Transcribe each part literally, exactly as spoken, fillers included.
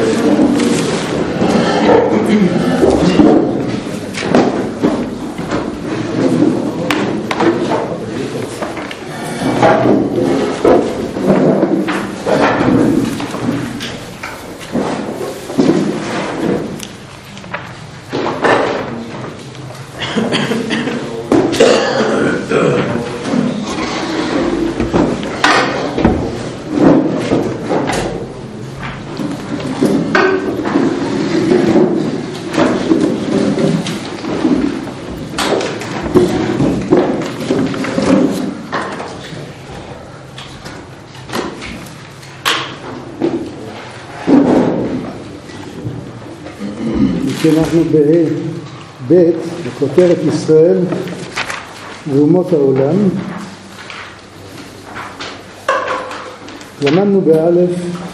אנחנו בבית, בכותרת ישראל ואומות העולם. למדנו באלף,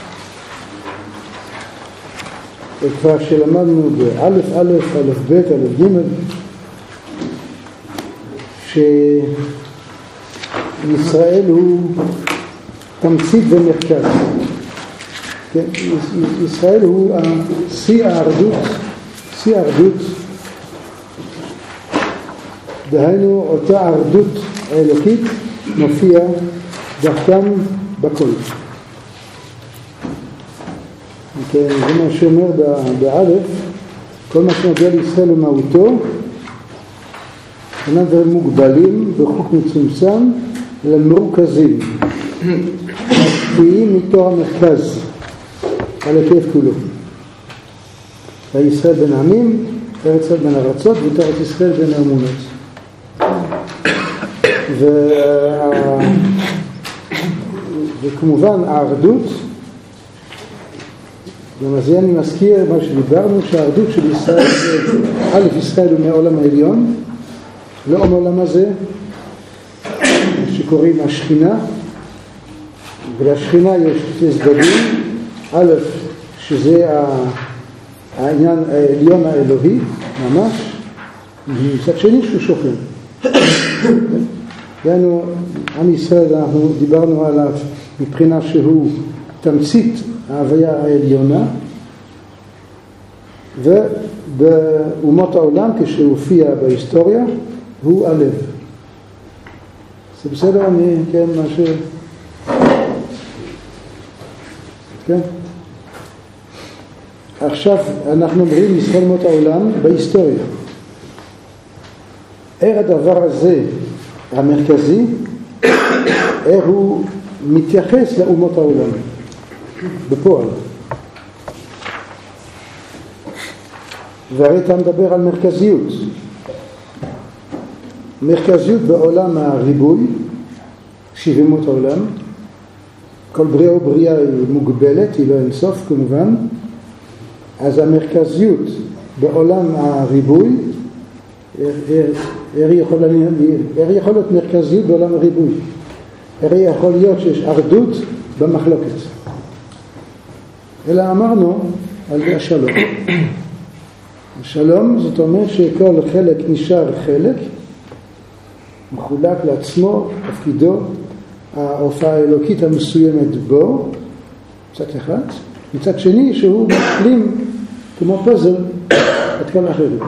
כבר שלמדנו באלף אלף, אלף בית, אלף ג' שישראל הוא תמצית ומרכז. ישראל הוא שיא האחדות, שיא האחדות, דהיינו אותה אחדות האלוקית מופיע דרכם בכל. זה מה שאומר באלף, כל מה שנוגע לישראל ומהותו, אינם דברים מוגבלים בחוק מצומצם, אלא מרוכזים, משפיעים מתור המרכז על היקף כולו. וישראל בין העמים, ארץ ישראל בין ארצות, וארץ ישראל בין האמונות. ו... וכמובן האחדות, גם אז אני מזכיר מה שדיברנו, שהאחדות של ישראל, א' ישראל הוא מהעולם העליון, לא מהעולם הזה, שקוראים השכינה, ולשכינה יש צדדים, א' שזה העניין העליון האלוהי, ממש, מצד שני שהוא שוכן. יענו, עם ישראל, אנחנו דיברנו עליו מבחינה שהוא תמצית ההוויה העליונה, ובאומות העולם, כשהוא הופיע בהיסטוריה, הוא הלב. זה בסדר? אני, כן, מה ש... כן? עכשיו אנחנו אומרים ישראל אומות העולם בהיסטוריה. איך הדבר הזה המרכזי, איך הוא מתייחס לאומות העולם בפועל. והרי אתה מדבר על מרכזיות. מרכזיות בעולם הריבוי, שבעומות העולם. כל בריאה ובריאה היא מוגבלת, היא לא אינסוף כמובן. אז המרכזיות בעולם הריבוי, איך יכול להיות מרכזיות בעולם הריבוי? איך יכול להיות שיש אחדות במחלוקת? אלא אמרנו על השלום. השלום זאת אומרת שכל חלק נשאר חלק, מחולק לעצמו, תפקידו, ההופעה האלוקית המסוימת בו, מצד אחד, מצד שני שהוא משלים כמו פוזל את כל האחרים.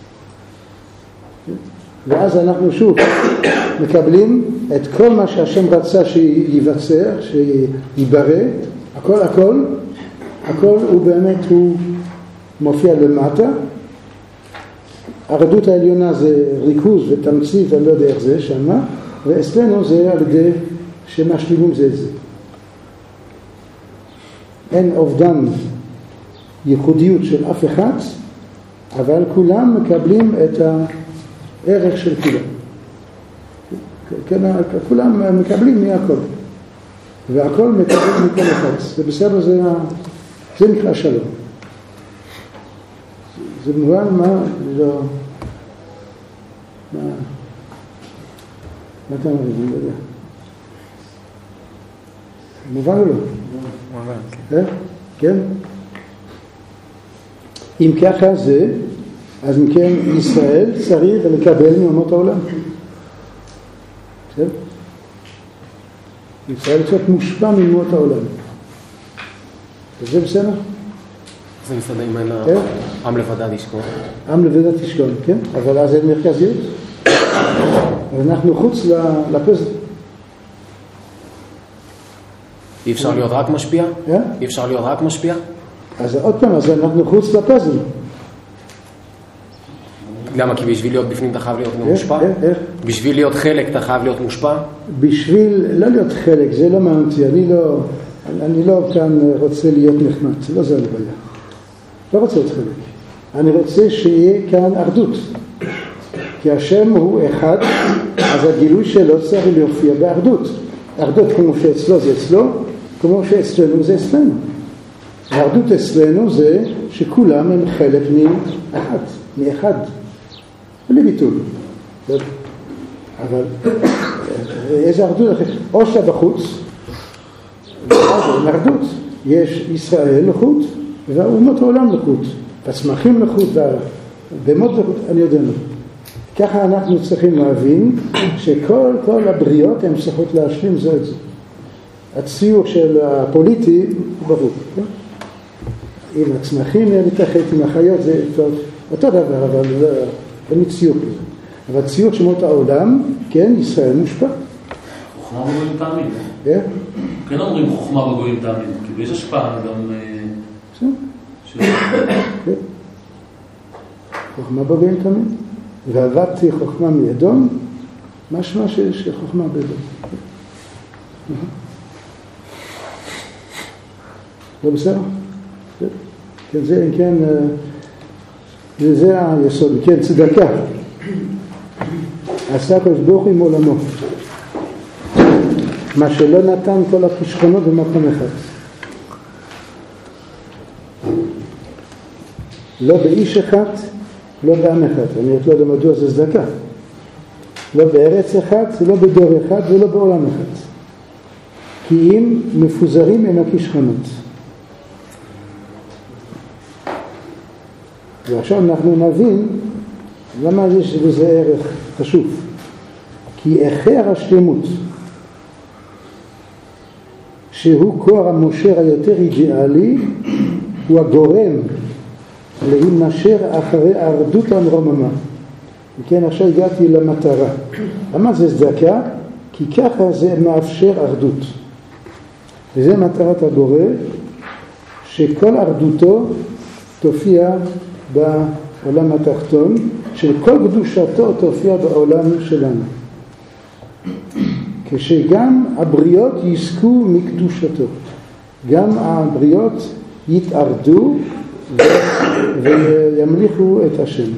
ואז אנחנו שוב מקבלים את כל מה שהשם רצה שיבצע, שיברא, הכל הכל, הכל הוא באמת, הוא מופיע למטה. האחדות העליונה זה ריכוז ותמצית, אני לא יודע איך זה שמה, ואצלנו זה על ידי שמשלימים זה את זה. אין אובדן ייחודיות של אף אחד, אבל כולם מקבלים את הערך של כולם. כולם מקבלים מהכל. והכל מקבל מכל אחד. זה בסדר, זה, זה נקרא שלום. זה מובן מה? לא... מה? מה אתה אומר? אני לא יודע. מובן או לא? מובן, כן. כן? אם ככה זה, אז מכן ישראל צריך לקבל מאומות העולם. בסדר? ישראל צריך מושפע מאומות העולם. וזה בסדר? זה מסתדר עם עם לבדד ישכון. עם לבדד ישכון, כן? אבל אז אין מרכזיות. אז אנחנו חוץ לפזל. אי אפשר להיות רק משפיע? אי אפשר להיות רק משפיע? אז עוד פעם, אז אנחנו חוץ לפזל. למה? כי בשביל להיות בפנים אתה חייב להיות מושפע? בשביל להיות חלק אתה חייב להיות מושפע? בשביל לא להיות חלק, זה לא מענתי. אני לא, אני לא כאן רוצה להיות נחמד. לא זה לבעיה. לא רוצה להיות חלק. אני רוצה שיהיה כאן אחדות. כי השם הוא אחד, אז הגילוי שלו צריך להופיע באחדות. אחדות כמו שאצלו זה אצלו, כמו שאצלנו זה אצלנו. האחדות אצלנו זה שכולם הם חלק מאחד, מאחד. בלי ביטול. אבל איזה אחדות אחרת? או שאתה בחוץ, ואז אחדות. יש ישראל לחוט, והאומות העולם לחוט. הצמחים לחוט, והבהמות לחוט, אני יודע לא. ככה אנחנו צריכים להבין שכל כל הבריאות הן צריכות להשלים זו את זה. הציור של הפוליטי הוא ברור. עם הצמחים להתאחד, עם החיות זה טוב. אותו דבר, אבל אין ציור כזה. אבל ציור שמות העולם, כן, ישראל מושפע. חוכמה בגויים תאמין. כן? כן אומרים חוכמה בגויים תאמין, כי יש השפעה גם... חוכמה בגויים תאמין. ועבדתי חוכמה מאדום, משמע שחוכמה באדום. לא בסדר? כן, זה, כן, זה היסוד, כן, צדקה. עשה הקדוש ברוך הוא עם עולמו. מה שלא נתן כל הכישרונות במקום אחד. לא באיש אחד, לא בעם אחד. אני לא יודע מדוע זה צדקה. לא בארץ אחד, לא בדור אחד ולא בעולם אחד. כי אם מפוזרים עם הכישרונות. ועכשיו אנחנו נבין למה יש לזה ערך חשוב. כי אחר השלמות, שהוא כוח המושר היותר אידיאלי, הוא הגורם להימשך אחרי האחדות המרוממה. וכן, עכשיו הגעתי למטרה. למה זה צדקה? כי ככה זה מאפשר אחדות. וזה מטרת הבורא, שכל אחדותו תופיע בעולם התחתון, שכל קדושתו תופיע בעולם שלנו. כשגם הבריות יזכו מקדושתו. גם הבריות יתארדו וימליכו את השם.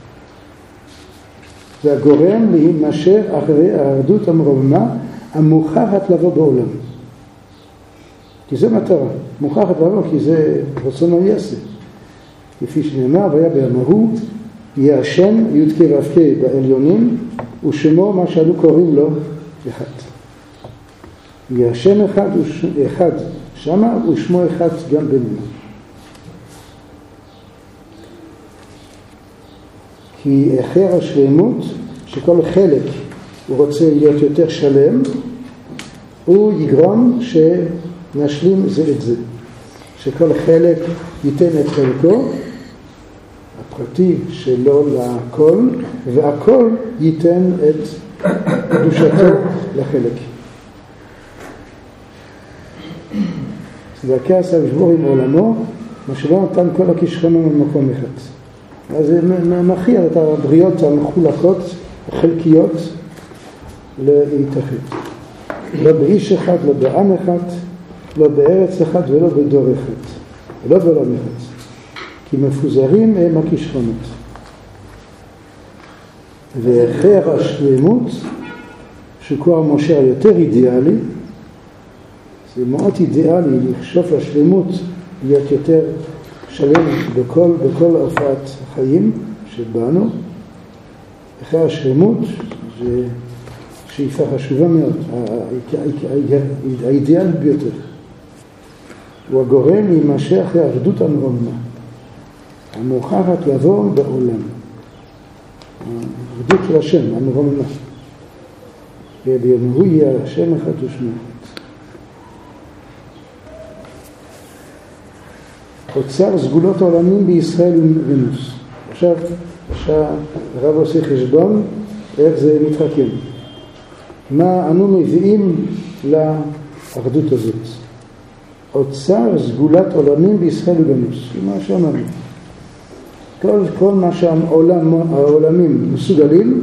זה הגורם להימשך אחרי האחדות המרוממה המוכרחת לבוא בעולם. כי זה מטרה, מוכרחת לבוא, כי זה רצון היעשה. כפי שנאמר, והיה בימיו יהיה השם י' כ' ו' כ' בעליונים, ושמו מה שאנו קוראים לו אחד. יהיה השם אחד, אחד שמה, ושמו אחד גם בינינו. כי אחר השלמות, שכל חלק הוא רוצה להיות יותר שלם, הוא יגרום שנשלים זה את זה. שכל חלק ייתן את חלקו, הפרטי שלו לכל, והכל ייתן את קדושתו לחלק. צדקה עשה ושבור עם עולמו, מה שלא נתן כל הכישרונות במקום אחד. אז זה מכריע את הבריאות המחולקות, החלקיות, להתאחד. לא באיש אחד, לא בעם אחד, לא בארץ אחד ולא בדור אחד. ולא בעולם אחד. כי מפוזרים הם הכישרונות. ואחר השלמות, שכוח משה יותר אידיאלי, זה מאוד אידיאלי לחשוב לשלמות, להיות יותר שלם בכל, בכל הופעת החיים שבאנו. אחרי השלמות זה שאיפה חשובה מאוד, האידיאל ביותר. הוא הגורם להימשך אחרי האחדות המרוממה, המוכרחת לבוא בעולם. האחדות של השם, המרוממה. ובימיו יהיה השם אחד ושמו. אוצר סגולות עולמים בישראל ונוס. עכשיו, הרב עושה חשבון איך זה מתחכם. מה אנו מביאים לאחדות הזאת? אוצר סגולת עולמים בישראל ונוס. מה שאמרנו. כל, כל מה שהעולם, העולמים מסוגלים,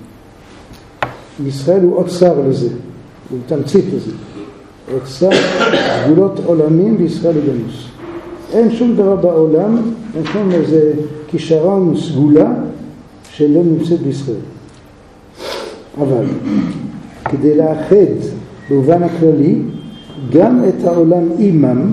ישראל הוא אוצר לזה, הוא תמצית לזה. אוצר סגולות עולמים בישראל ונוס. אין שום דבר בעולם, אין שום איזה כישרון סגולה שלא נמצאת בישראל. אבל כדי לאחד במובן הכללי גם את העולם עימם,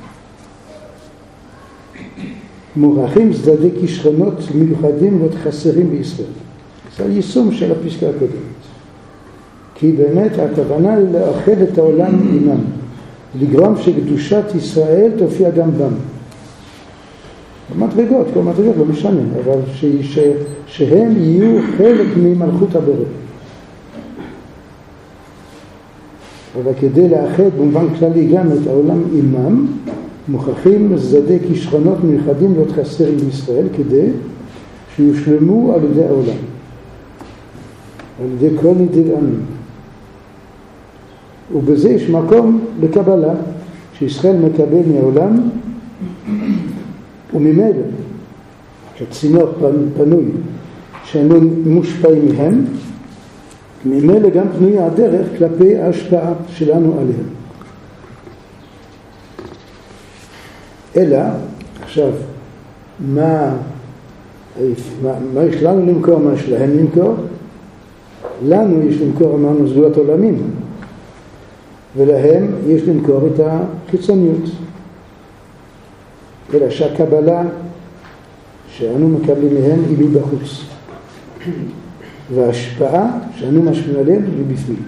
מוכרחים צדדי כישרונות מיוחדים ועוד חסרים בישראל. זה היישום של הפסקה הקודמת. כי באמת הכוונה היא לאחד את העולם עימם, לגרום שקדושת ישראל תופיע גם בם. מדרגות, כל מדרגות לא משנה, אבל ש, ש, שהם יהיו חלק ממלכות הבורא. אבל כדי לאחד במובן כללי גם את העולם עימם, מוכרחים צדדי כישרונות מיוחדים ועוד חסרים בישראל, כדי שיושלמו על ידי העולם, על ידי כל נדיב עמים. ובזה יש מקום לקבלה, שישראל מקבל מהעולם, וממילא, כשצינור פנוי, שאנו מושפעים מהם, ממילא גם פנויה הדרך כלפי ההשפעה שלנו עליהם. אלא, עכשיו, מה, מה, מה יש לנו למכור, מה יש להם למכור? לנו יש למכור, אמרנו, סגולות עולמים. ולהם יש למכור את החיצוניות. אלא שהקבלה שאנו מקבלים מהם היא מבחוץ. וההשפעה שאנו משפיעים עליהם היא בפנים.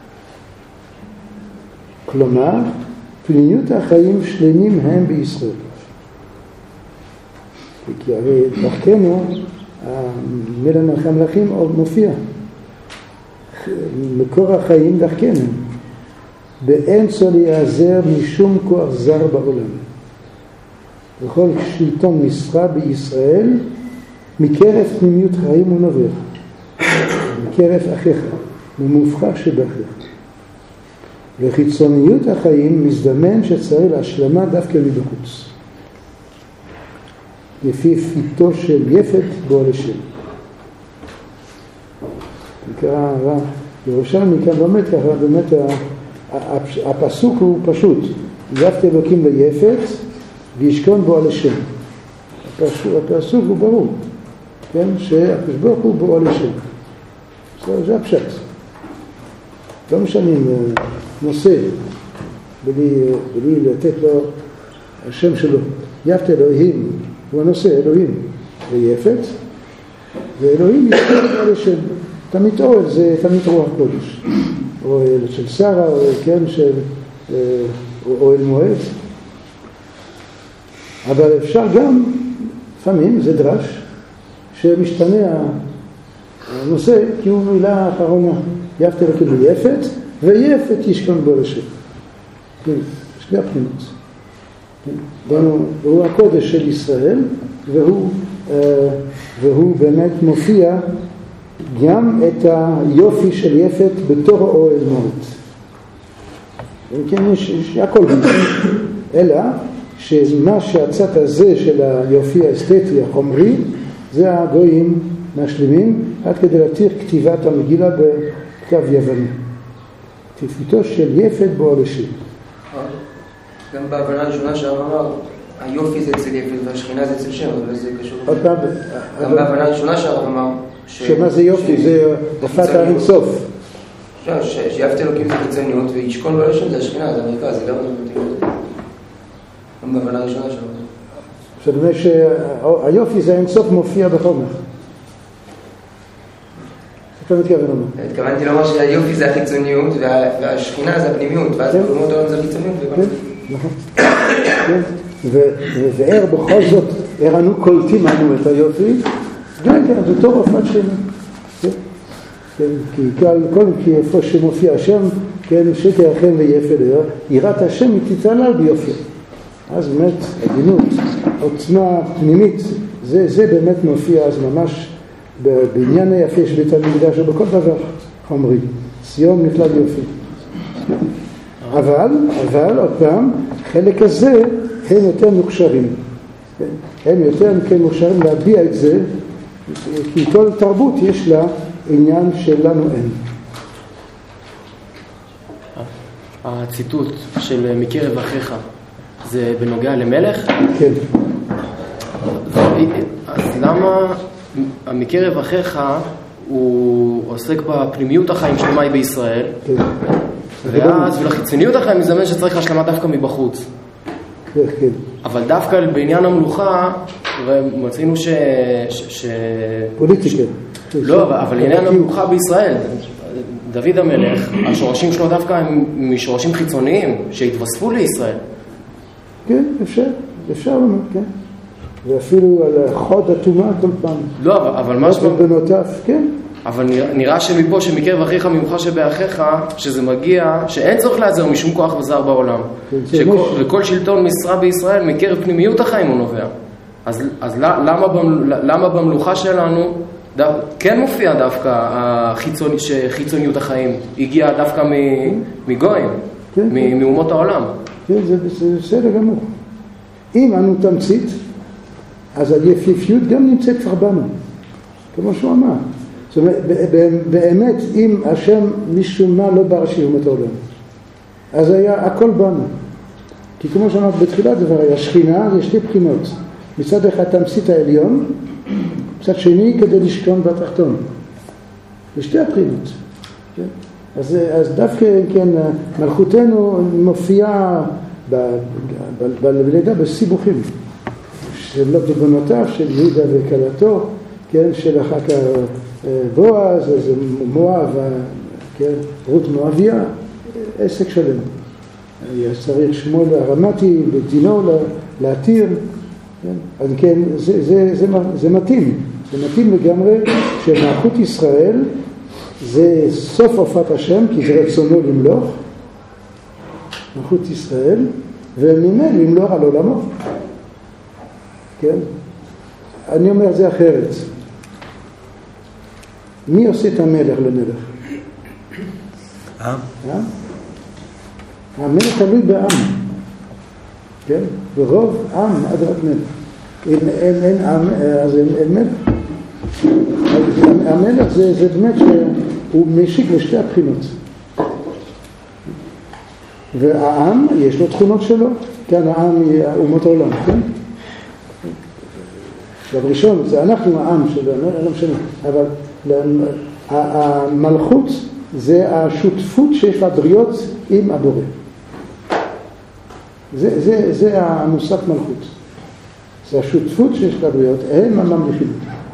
כלומר, פנימיות החיים שלמים הם בישראל. כי הרי דרכנו, מלך המלכים עוד מופיע. מקור החיים דרכנו. באין צורך להיעזר משום כוח זר בעולם. וכל שלטון משרה בישראל, מקרב פנימיות חיים הוא נובע. מקרב אחיך, ממובחר שבאחיך. וחיצוניות החיים מזדמן שצריך להשלמה דווקא מבחוץ. לפי פיתו של יפת בו לשם. נקרא הרב ירושלמי כאן לומד ככה, באמת הפסוק הוא פשוט. יפת אלוקים ליפת וישכון בו לשם. הפסוק הוא ברור, כן? שהקדוש ברוך הוא בו לשם. זה הפשט. לא משנים נושא בלי, בלי לתת לו השם שלו. יפת אלוהים הוא הנושא, אלוהים ויפת, ואלוהים ישכון בו לשם. תמיד אוהל זה תמיד רוח קודש. אוהל של שרה, אוהל, כן, של אוהל מועד. אבל אפשר גם, לפעמים זה דרש, שמשתנה הנושא, כי הוא מילה האחרונה, יפת אלוקים ליפת, ויפת ישכון בו לשם. שני הבחינות. והוא הקודש של ישראל, והוא, והוא באמת מופיע גם את היופי של יפת בתור האוהל מועד. וכן יש, יש הכל בזה. אלא שמה שהצד הזה של היופי האסתטי החומרי, זה הגויים משלימים, עד כדי להתיר כתיבת המגילה בכתב יווני. כתיבתו של יפת בו לשם. גם בהבנה הראשונה שהרב אמר, היופי זה אצל יפת והשכינה זה אצל שם, אבל זה קשור. עוד פעם. גם בהבנה הראשונה שהרב אמר, שמה זה יופי? זה הופעת האינסוף. שיפת אלוקים זה חיצוניות, וישכון בו לשם זה השכינה, זה המרכז, זה לא מתאים. גם בהבנה הראשונה שהרב אמר. זאת אומרת שהיופי זה האינסוף מופיע בחומר. אתה מתכוון לומר? התכוונתי לומר שהיופי זה החיצוניות והשכינה זה הפנימיות, ואז פנימיות העולם זה החיצוניות. נכון. ואיר בכל זאת, איך אנו קולטים לנו את היופי, גם כן, זה טוב הופעת שכינה. כי כל איפה שמופיע השם, כן, שקר החן ויפה, יראת השם היא תתעלל ביופי. אז באמת עדינות, עוצמה פנימית, זה, זה באמת מופיע אז ממש בעניין היפה של בית המקדש ובכל דבר אומרים, ציון מכלל יופי. אבל, אבל עוד פעם, חלק הזה הם יותר מוכשרים. הם יותר מוכשרים להביע את זה, כי כל תרבות יש לה עניין שלנו אין. הציטוט של מקרב אחיך זה בנוגע למלך? כן. אז למה מקרב אחיך הוא עוסק בפנימיות החיים שלמי בישראל? כן. ואז ולחיצוניות החיים מזמן שצריך השלמה דווקא מבחוץ. כן, כן. אבל דווקא בעניין המלוכה מצאינו ש... ש... פוליטיקה. לא, אבל עניין המלוכה בישראל, דוד המלך, השורשים שלו דווקא הם משורשים חיצוניים שהתווספו לישראל. כן, אפשר, אפשר לומר, כן. ואפילו על חוד התומה כל פעם. לא, אבל מה שבא... בנותיו, כן. אבל נראה שמפה שמקרב אחיך ממך שבאחיך, שזה מגיע, שאין צורך לעזר משום כוח וזר בעולם. שכל, וכל שלטון משרה בישראל מקרב פנימיות החיים הוא נובע. אז, אז למה, למה במלוכה שלנו דו, כן מופיע דווקא החיצון, שחיצוניות החיים הגיעה דווקא מגויים, כן, מאומות העולם? כן, זה, זה בסדר גמור. אם אנו תמצית, אז היפיפיות גם נמצאת כבר בנו, כמו שהוא אמר. זאת אומרת, באמת, אם השם משום מה לא ברא שאומות העולם, אז היה הכל בנו. כי כמו שאמרת בתחילת דבר, היה שכינה, יש שתי בחינות. מצד אחד תמצית העליון, מצד שני כדי לשכון בתחתון. לשתי הבחינות. כן? אז, אז דווקא, כן, מלכותנו מופיעה בלידה בסיבוכים. של לא בבנותיו, של יהודה וכלתו, כן, של אחר כך בועז, אז מואב, כן, רות מואביה, עסק שלם. צריך שמואל הרמתי, בדינו להתיר, כן? אז כן, זה, זה, זה, זה מתאים, זה מתאים לגמרי שמלכות ישראל זה סוף הופעת השם, כי זה רצונו למלוך, מלכות ישראל, וממנו למלוך על עולמו. כן? אני אומר זה אחרת. מי עושה את המלך למלך? העם. המלך תלוי בעם. כן? ורוב עם עד רק מלך. אם אין עם, אז אין מלך. המלך זה, זה באמת שהוא משיק לשתי הבחינות. והעם יש לו תכונות שלו. כן, העם אומות העולם, כן? בראשון, זה אנחנו העם שלו, לא משנה, אבל המלכות זה השותפות שיש לבריות עם הבורא. זה, זה, זה המושג מלכות. זה השותפות שיש לבריות, הם הממליכים.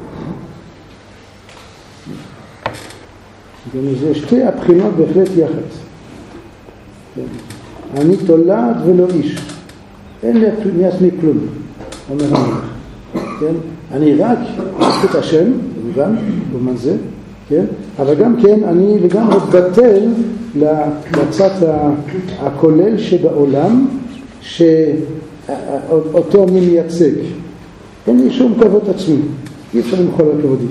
זה שתי הבחינות בהחלט יחד. אני תולד ולא איש. אין לי מעצמי כלום, אומר המלך. כן? אני רק את השם, במובן, במובן זה, כן? אבל גם כן אני לגמרי בטל לצד הכולל שבעולם שאותו אני מייצג. אין לי שום כבוד עצמי, אי אפשר למחול על כבודי.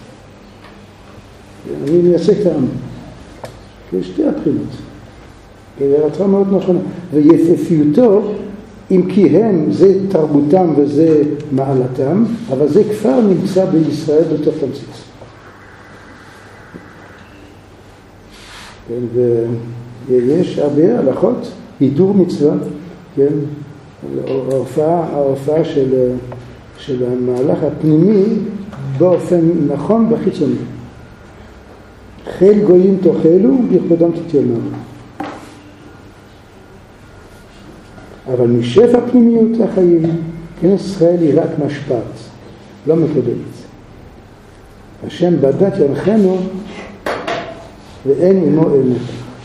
אני מייצג את העם. יש שתי הבחינות. זה רצה מאוד נכונה. ויפיפיותו, אם כי הם, זה תרבותם וזה מעלתם, אבל זה כבר נמצא בישראל בתוך תמצית. כן, ויש הרבה הלכות, הידור מצווה, כן, ההופעה, ההופעה של, של המהלך הפנימי באופן נכון בחיצוני. חיל גויים תאכלו, בכבודם תתיימרו. אבל משפע פנימיות לחיים, כנסת ישראל היא רק משפט, לא מקבלת. השם בדת ינחנו ואין עמו אמת.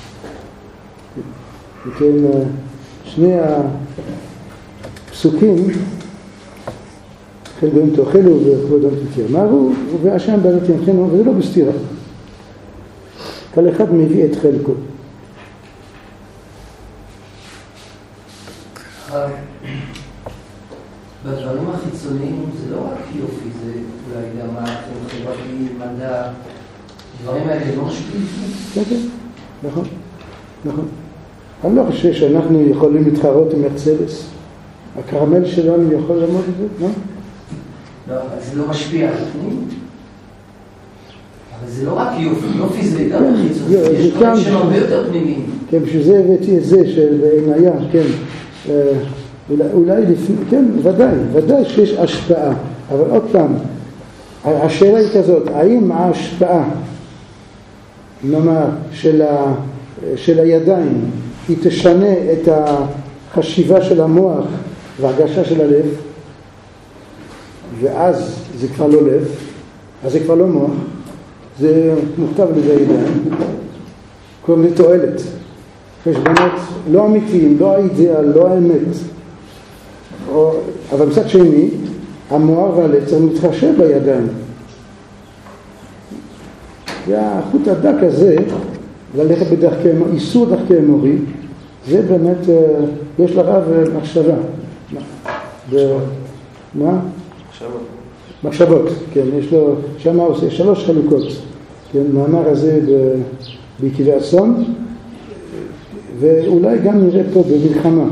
וכן, שני הפסוקים, חיל גויים תאכלו וכבודם תתיימרו, והשם בדת ינחנו, וזה לא בסתירה. כל אחד מביא את חלקו. בדברים החיצוניים זה לא רק יופי, זה אולי גם החינוך חברתי, מדע, דברים האלה לא משפיעים. כן, כן, נכון, נכון. אני לא חושב שאנחנו יכולים להתחרות עם מרצדס. הקרמל שלנו יכול לעמוד את זה, לא? לא, אבל זה לא משפיע על הפנים. אבל זה לא רק יופי, יופי זה גם חיצוני, יש דברים שהם הרבה יותר פנימיים. כן, בשביל זה הבאתי את זה של עיניה, כן. אולי לפני, כן, ודאי, ודאי שיש השפעה. אבל עוד פעם, השאלה היא כזאת, האם ההשפעה, נאמר, של, ה, של הידיים, היא תשנה את החשיבה של המוח והרגשה של הלב, ואז זה כבר לא לב, אז זה כבר לא מוח, זה מוכתב לידי הידיים, קוראים לתועלת. חשבונות לא אמיתיים, לא האידאל, לא האמת. או, אבל מצד שני, המוח והלב צריך להתחשב בידיים. והחוט הדק הזה, ללכת בדרכי, איסור דרכי אמורי, זה באמת, יש לרב מחשבה. מה? מחשבות. מחשבות, כן, יש לו, שם הוא עושה שלוש חלוקות. כן, מאמר הזה בעקבי הצום, ואולי גם נראה פה במלחמה.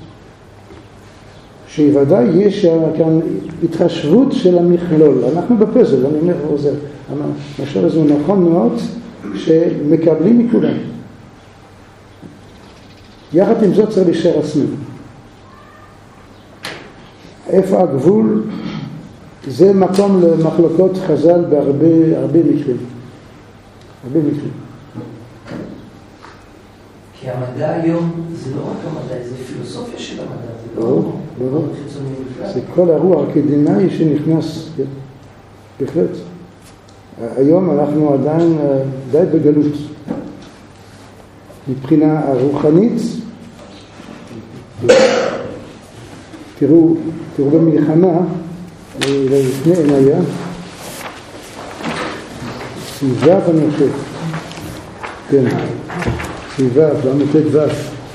שוודאי יש כאן התחשבות של המכלול. אנחנו בפזל, אני אומר, עוזר. המשל הזה הוא נכון מאוד, שמקבלים מכולם. יחד עם זאת צריך להישאר עצמי. איפה הגבול? זה מקום למחלוקות חז"ל בהרבה הרבה מקרים. הרבה מקרים. כי המדע היום זה לא רק המדע, זה פילוסופיה של המדע, זה לא ברור. זה כל הרוח האקדמי שנכנס, כן? בהחלט. היום אנחנו עדיין די בגלות. מבחינה הרוחנית, תראו, תראו במלחמה, לפני עיניה, סביבה אני חושב, כן, סביבה, בעמותת ו'.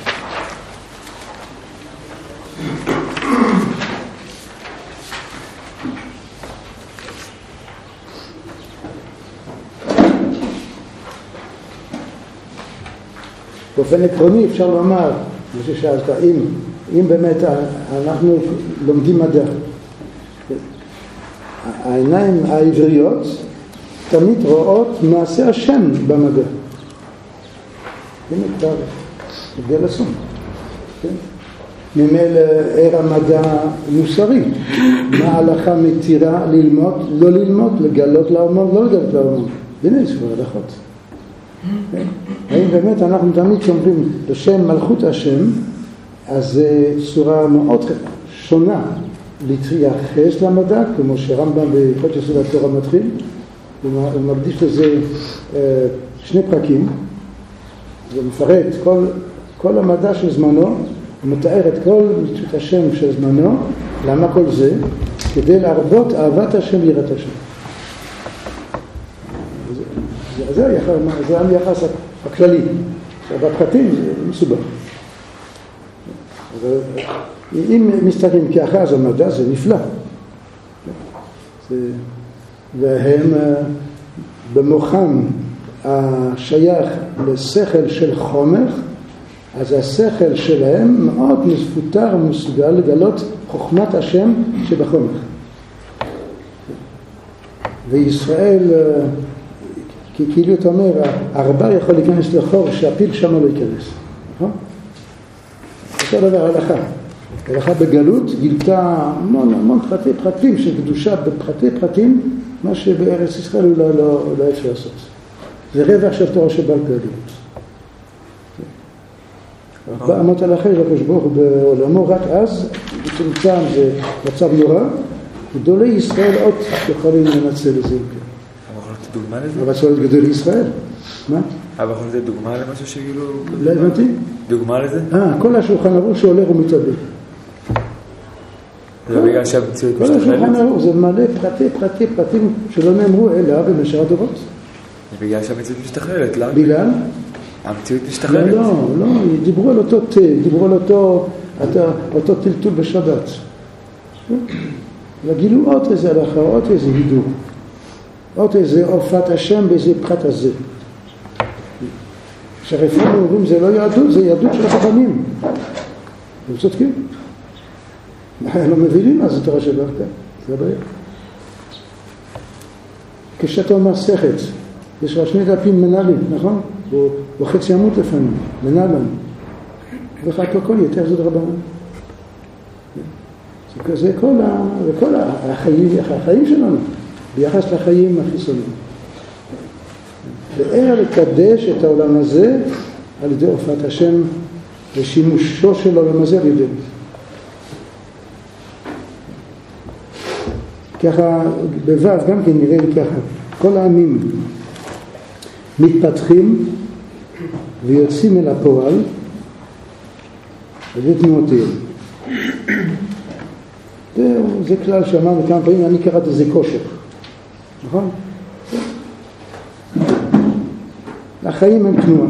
באופן עקרוני אפשר לומר, מה ששאלת, אם, אם באמת אנחנו לומדים מדע, העיניים העבריות תמיד רואות מעשה השם במדע. הנה כבר, הבדל עצום. ממילא ער המדע מוסרי. מה ההלכה מתירה ללמוד, לא ללמוד, לגלות לאומות, לא לגלות לאומות. הנה יש כבר הלכות. האם באמת אנחנו תמיד שומרים לשם מלכות השם, אז זה צורה מאוד שונה להתייחס למדע, כמו שרמב"ם בהלכות יסוד התורה מתחיל, הוא מקדיש לזה שני פרקים, זה מפרט כל, כל המדע של זמנו, הוא מתאר את כל מצוות השם של זמנו, למה כל זה? כדי להרבות אהבת השם ויראת השם. זה, זה, היחס, זה היחס הכללי. בפרטים זה מסובך. אם מסתכלים כאחז המדע זה נפלא. זה, והם במוחם השייך לשכל של חומר, אז השכל שלהם מאוד מספוטר ומסוגל לגלות חוכמת השם שבחומר. וישראל, כאילו אתה אומר, הרבה יכול להיכנס לחור שהפיל שם לא ייכנס. נכון? אותו דבר הלכה. הלכה בגלות גילתה המון המון פרטי פרטים של קדושה בפרטי פרטים, מה שבארץ ישראל אולי לא, לא אפשר לעשות. זה רווח של תורה שבעל גלות. ארבע אמות על אחר הקדוש ברוך הוא בעולמו, רק אז בצמצם זה מצב נורא, גדולי ישראל עוד יכולים לנצל את זה. אבל זה דוגמה לזה? אבל זה גדולי ישראל. מה? אבל זה דוגמה למשהו שגילו... לא הבנתי? דוגמה לזה? אה, כל השולחן ערוך שהולך ומתאבד. זה בגלל שהמציאות משתכללת? כל השולחן ערוך זה מלא פרטי פרטי פרטים שלא נאמרו אלא במשך הדורות. זה בגלל שהמציאות משתכללת, לא? בגלל? המציאות משתכללת. לא, לא, לא, דיברו על אותו תה, דיברו על אותו, אותו טלטול בשבת. וגילו עוד איזה הלכה, עוד איזה הידור, עוד איזה הופעת השם באיזה פחת הזה. שהרפורמים אומרים זה לא יהדות, זה יהדות של החכמים. הם צודקים. הם לא מבינים מה זה תורה שבעל פה, זה הבעיה. כשאתה אומר סחץ, יש לך שני דפים מנהלים, נכון? הוא חצי עמוד לפעמים, מנהלם. ואחר כל יותר זה דרבנן. זה כל, ה, כל החיים, החיים שלנו, ביחס לחיים החיצוניים. ואיך לקדש את העולם הזה על ידי הופעת השם ושימושו של העולם הזה על ידי. ככה, בו' גם כן נראה לי ככה, כל העמים מתפתחים ויוצאים אל הפועל על ידי תנועותיהם. זה, זה כלל שאמרנו כמה פעמים, אני קראתי זה כושר, נכון? החיים הם תנועה.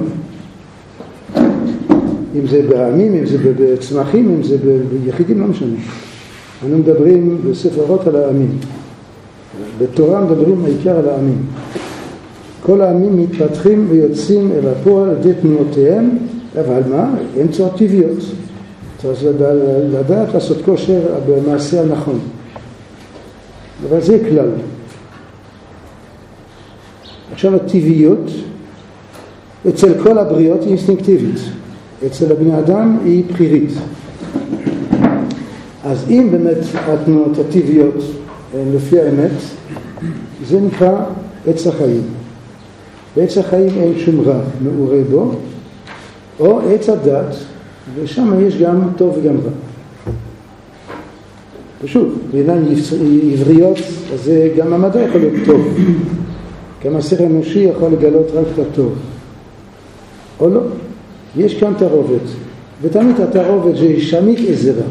אם זה בעמים, אם זה בצמחים, אם זה ביחידים, לא משנה. אנחנו מדברים בספרות על העמים. בתורה מדברים העיקר על העמים. כל העמים מתפתחים ויוצאים אל הפועל על ידי תנועותיהם, אבל מה? הן צורות טבעיות. צריך לדעת לעשות כושר במעשה הנכון. אבל זה כלל. עכשיו הטבעיות אצל כל הבריאות היא אינסטינקטיבית. אצל הבני אדם היא בחירית. אז אם באמת התנועות הטבעיות לפי האמת, זה נקרא עץ החיים. בעץ החיים אין שום רע מעורה בו, או עץ הדת, ושם יש גם טוב וגם רע. פשוט, בעיניים עבריות, אז גם המדע יכול להיות טוב. גם השכל האנושי יכול לגלות רק את הטוב. או לא. יש כאן תערובת, ותמיד התערובת זה שמית איזה רע.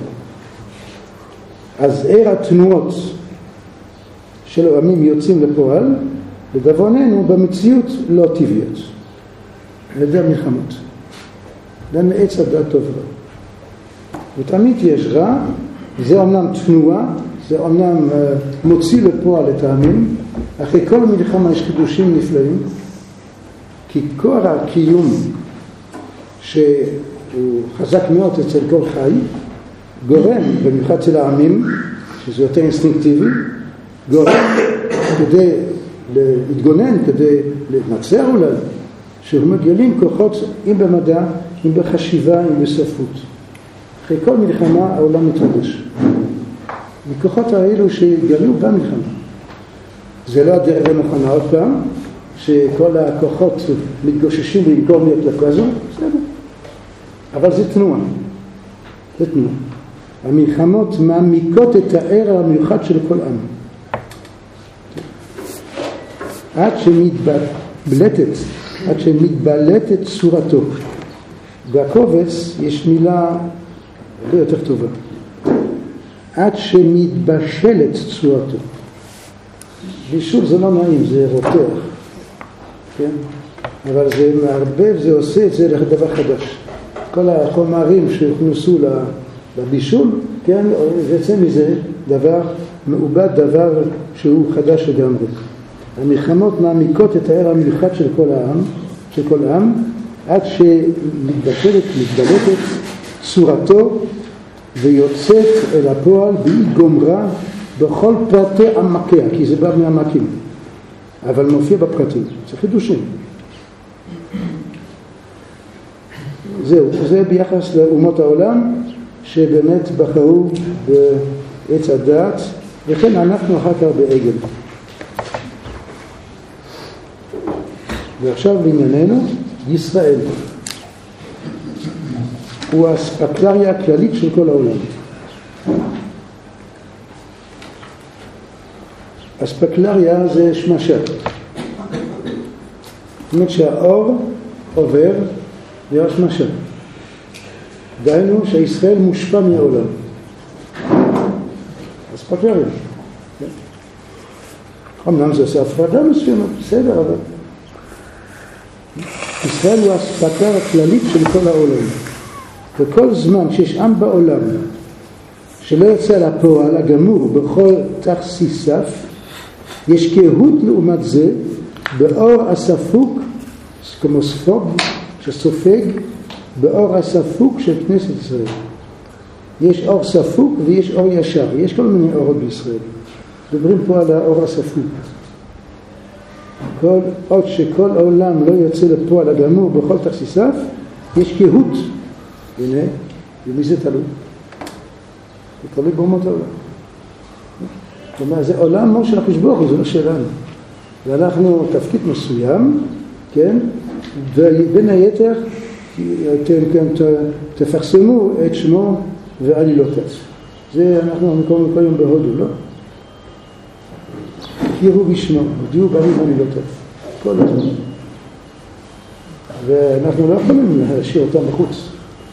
אז עיר התנועות של העמים יוצאים לפועל, לדברנו במציאות לא טבעיות. על ידי המלחמות. למה עץ הדת טוב רע. ותמיד יש רע, זה אומנם תנועה, זה אומנם uh, מוציא לפועל את העמים, אחרי כל מלחמה יש חידושים נפלאים, כי כל הקיום שהוא חזק מאוד אצל כל חי, גורם, במיוחד אצל העמים, שזה יותר אינסטינקטיבי, גורם כדי להתגונן, כדי להתנצר אולי, שהוא מגלים כוחות, אם במדע, אם בחשיבה, אם בספרות. אחרי כל מלחמה העולם מתרגש. מכוחות האלו שגלו במלחמה. זה לא הדרך הנכונה עוד פעם, שכל הכוחות מתגוששים במקום להיות לכזו, בסדר. אבל זה תנועה. זה תנועה. המלחמות מעמיקות את הערך המיוחד של כל עם. עד שמתבלטת, עד שמתבלטת צורתו. בקובץ יש מילה הרבה יותר טובה. עד שמתבשלת צורתו. בישול זה לא נעים, זה רותח. כן? אבל זה מערבב, זה עושה את זה לדבר חדש. כל החומרים שהוכנסו לבישול, כן, יוצא מזה דבר מעובד, דבר שהוא חדש לגמרי. המלחמות מעמיקות את הערך המיוחד של כל העם, של כל העם, עד שמתבשלת, מתבלטת צורתו ויוצאת אל הפועל באי גומרה בכל פרטי עמקיה, כי זה בא מהעמקים, אבל מופיע בפרטים. זה חידושים. זהו, זה ביחס לאומות העולם שבאמת בחרו בעץ הדעת, וכן אנחנו אחר כך בעגל. ועכשיו לענייננו, ישראל הוא האספקלריה הכללית של כל העולם. אספקלריה זה שמשה. זאת אומרת שהאור עובר דרך שמשה. דהיינו שישראל מושפע מהעולם. אספקלריה. אמנם זה עושה הפרדה מסוימת, בסדר, אבל ישראל הוא האספקלריה הכללית של כל העולם. וכל זמן שיש עם בעולם שלא יוצא לפועל הגמור בכל תכסיסיו, יש קהות לעומת זה באור הספוק, כמו ספוג שסופג, באור הספוק של כנסת ישראל. יש אור ספוק ויש אור ישר, יש כל מיני אורות בישראל. מדברים פה על האור הספוק. כל עוד שכל העולם לא יוצא לפועל הגמור בכל תכסיסיו, יש קהות. הנה, ומי זה תלוי? זה תלוי באומות העולם. זאת אומרת, זה עולם כמו של החשבוך, זה לא שלנו. ואנחנו תפקיד מסוים, כן? ובין היתר, אתם תפרסמו את שמו ועלילותיו. זה אנחנו מקום כל יום בהודו, לא? תכירו בשמו, הודיעו בהם ועלילותיו. כל הזמן. ואנחנו לא יכולים להשאיר אותם בחוץ.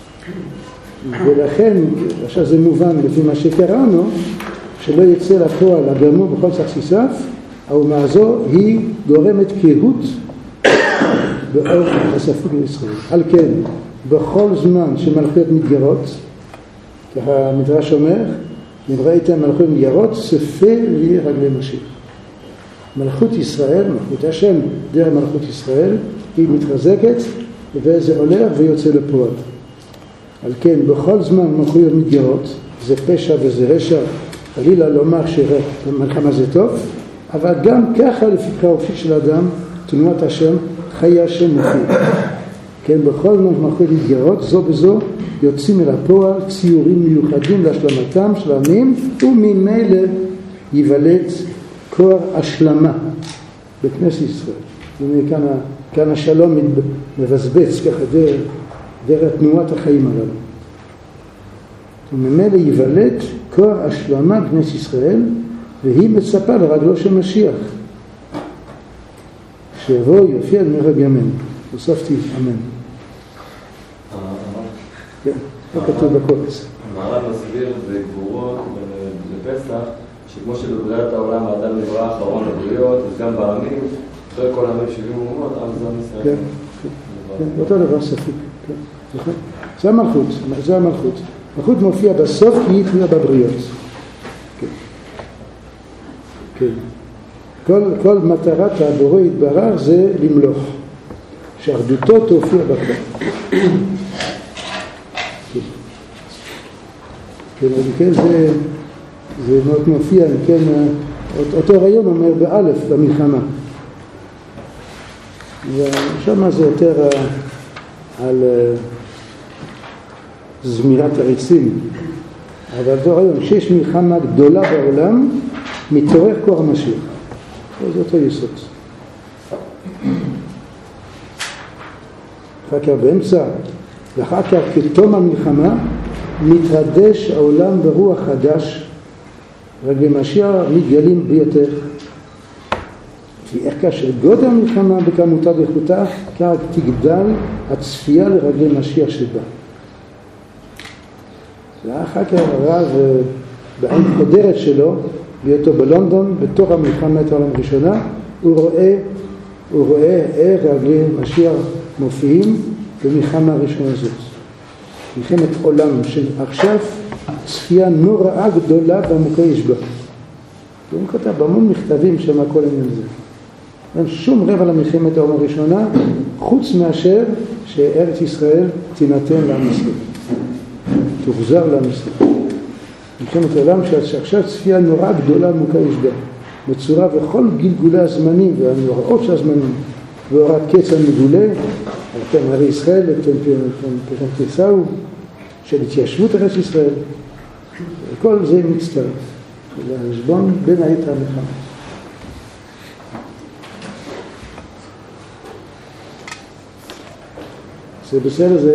ולכן, עכשיו זה מובן לפי מה שקראנו, שלא יצא לפועל הגמור בכל תכסיסיו, האומה הזו היא גורמת קהות באור הספוק בישראל. על כן, בכל זמן שמלכויות מתגרות, ככה המדרש אומר, אם ראיתם מלכויות מתגרות, ספה לי רגלי משיח. מלכות ישראל, מלכות השם, דרך מלכות ישראל, היא מתחזקת, וזה הולך ויוצא לפועל. על כן, בכל זמן מלכויות מתגרות, זה פשע וזה רשע, חלילה לומר שמלחמה זה טוב, אבל גם ככה לפי האופי של האדם, תנועת השם, חיי השם מופיע. כן, בכל מלכויות מתגרות, זו בזו, יוצאים אל הפועל ציורים מיוחדים להשלמתם של העמים, וממילא ייוולד כוח השלמה בכנסת ישראל. כאן, כאן השלום מבזבץ ככה דרך, דרך תנועת החיים הללו. וממילא ייוולד כוח השלמה בכנסת ישראל, והיא מצפה לרגלו של משיח. שיבוא יופיע במהרה בימינו. הוספתי אמן. כן, לא כתוב בקודש. המהר"ל מסביר בגבורות בפסח, שכמו שבבריאת העולם האדם נברא האחרון לבריות, אז גם בעמים, אחרי כל העמים שבעים אומות, עם זה עם ישראל. כן, כן, אותו דבר ספק. זה המלכות, זה המלכות. המלכות מופיע בסוף כי היא תלויה בבריות. כן. כן. כל, כל מטרת הבורא יתברך זה למלוך. שאחדותו תופיע בכלל. כן, כן, זה, זה מאוד מופיע, כן, אותו רעיון אומר באלף במלחמה. ושם זה יותר על זמירת הריצים. אבל אותו רעיון, שיש מלחמה גדולה בעולם, מתעורר כוח המשיח. זה אותו יסוד. אחר כך באמצע, ואחר כך כתום המלחמה, מתרדש העולם ברוח חדש, רגלי משיח מתגלים ביותר. כי איך כאשר גודל המלחמה בכמותה ואיכותה, כך תגדל הצפייה לרגלי משיח שבא. ואחר כך הרב בעין חודרת שלו, בהיותו בלונדון, בתוך המלחמת העולם הראשונה, הוא רואה, הוא רואה איך רגלי משיח מופיעים במלחמה הראשונה הזאת. מלחמת עולם שעכשיו צפייה נוראה גדולה ועמוקה יש בה. הוא כותב בהמון מכתבים שם כל העניין הזה. אין שום רבע למלחמת העולם הראשונה, חוץ מאשר שארץ ישראל תינתן לעם ישראל. תוחזר לעם ישראל. מלחמת העולם שעכשיו צפייה נוראה גדולה ועמוקה יש בה. מצורה בכל גלגולי הזמנים והנוראות של הזמנים. והורת קץ המגולה, אתם הרי ישראל, אתם תצאו, של התיישבות ארץ ישראל. כל זה מצטרף. זה החשבון בין היתר המלחמה. זה בסדר, זה...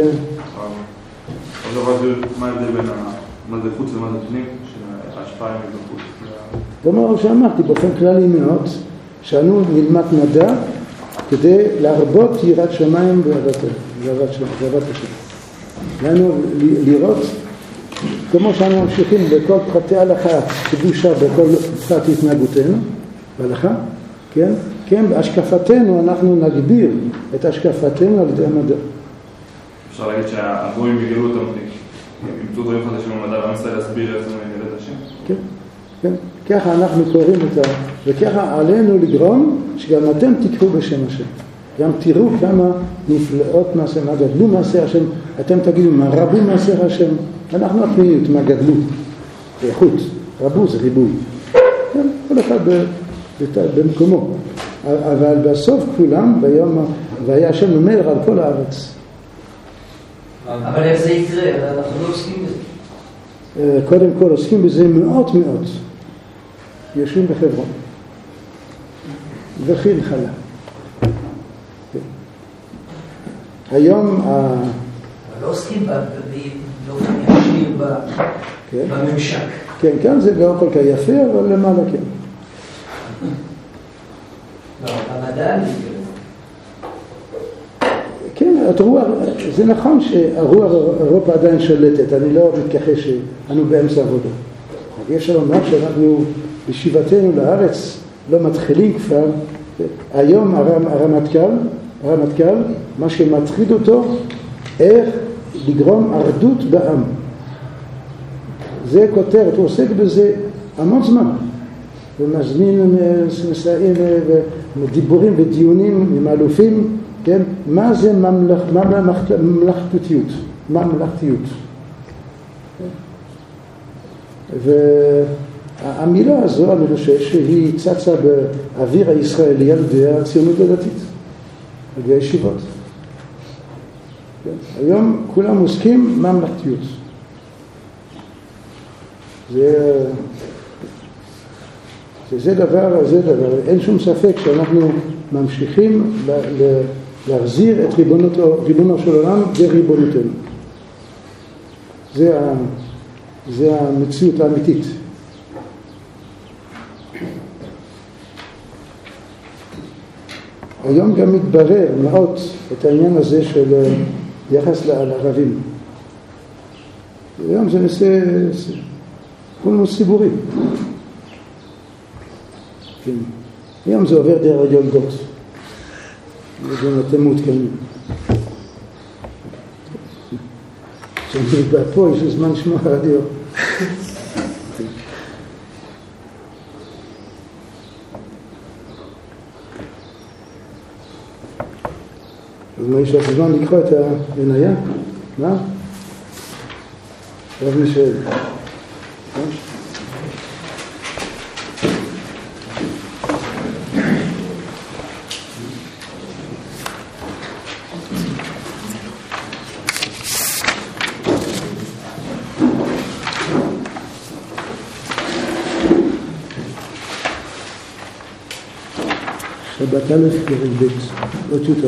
מה ההבדל בין מה זה חוץ ומה זה פנים, שההשפעה היא בחוץ? זאת אומרת שאמרתי, באופן כללי מאוד, שאנו נלמד מדע כדי להרבות יראת שמיים ואהבת השם. לנו לראות, כמו שאנו ממשיכים בכל פרטי ההלכה, קדושה בכל פרט התנהגותנו, בהלכה, כן? כן, בהשקפתנו אנחנו נגביר את השקפתנו על ידי המדע. אפשר להגיד שהגויים יגלו אותם, ימצאו דברים חדשים במדע, ועם ישראל להסביר איך זה מגלה השם. כן, כן. ככה אנחנו קוראים אותה, וככה עלינו לגרום שגם אתם תקראו בשם השם. גם תראו כמה נפלאות מעשה, מה גדלו מעשה השם, אתם תגידו מה רבו מעשה השם. אנחנו הפנימיות, מה גדלו, איכות, רבו זה ריבוי. כן, כל אחד במקומו. אבל בסוף כולם, ביום, והיה השם אומר על כל הארץ. אבל איך זה יקרה? אנחנו לא עוסקים בזה. קודם כל עוסקים בזה מאות מאות. יושבים בחברון. וכי נחלה. היום לא עוסקים באופן ישיר בממשק. כן, כאן זה לא כל כך יפה, אבל למעלה כן. לא, המדע כן, הרוח, זה נכון שהרוח אירופה עדיין שולטת, אני לא מתכחש שאנו באמצע עבודה. יש לומר שאנחנו בשיבתנו לארץ לא מתחילים כבר. היום הרמטכ"ל, הרמטכ"ל, מה שמטריד אותו, איך לגרום אחדות בעם. זה כותרת, הוא עוסק בזה המון זמן. ומזמין מסעים ודיבורים ודיונים עם אלופים, כן? מה זה ממלכ... ממלכתיות? ממלכתיות. והמילה הזו, אני חושב שהיא צצה באוויר הישראלי על ידי הציונות הדתית, על ידי הישיבות. היום כולם עוסקים ממלכתיות. זה, זה דבר, זה דבר. אין שום ספק שאנחנו ממשיכים ל, ל, להחזיר את ריבונות, ריבונו של עולם בריבונותנו. זה, זה המציאות האמיתית. היום גם מתברר מאוד את העניין הזה של יחס לערבים. היום זה נושא, כולנו ציבורי. כן. היום זה עובר דרך יולדות. וגם אתם מעודכנים. כשאני בא פה, יש לי זמן לשמוע רדיו. אז מה יש לך זמן לקרוא את העניה? מה? רב מישאל. שבת א' פרק ב', עוד יותר.